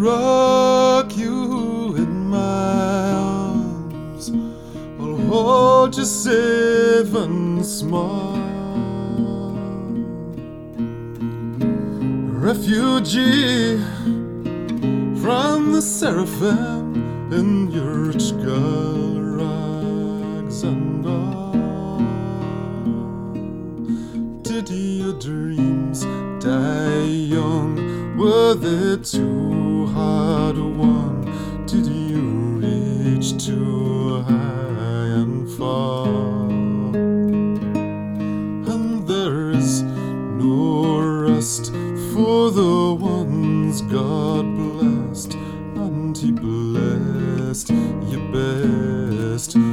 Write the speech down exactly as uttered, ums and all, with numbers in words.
rock you in my arms, I'll hold you safe and small. Refugee from the seraphim in your rich girl rags and all. Did your dreams die young? Were they too hard won? Did you reach too high and far? And there is no rest for the ones God blessed, and He blessed you best.